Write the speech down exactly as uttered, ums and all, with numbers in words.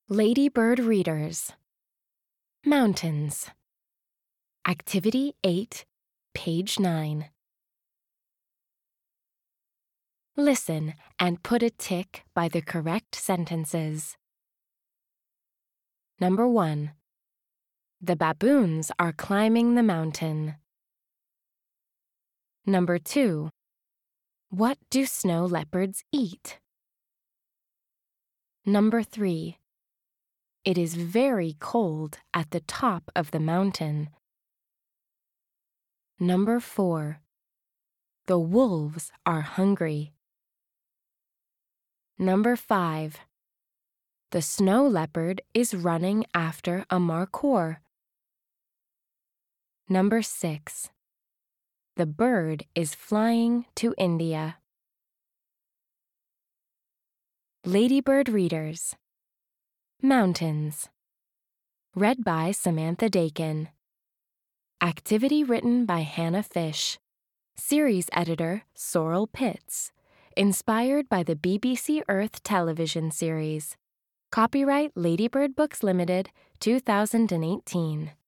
Ladybird Readers. Mountains. Activity eight, page nine. Listen and put a tick by the correct sentences. Number one. The baboons are climbing the mountain. Number two. What do snow leopards eat? Number three. It is very cold at the top of the mountain. Number four. The wolves are hungry. Number five. The snow leopard is running after a markhor. Number six. The bird is flying to India. Ladybird Readers. Mountains. Read by Samantha Dakin. Activity written by Hannah Fish. Series editor Sorrel Pitts. Inspired by the B B C Earth television series. Copyright Ladybird Books Limited, two thousand eighteen.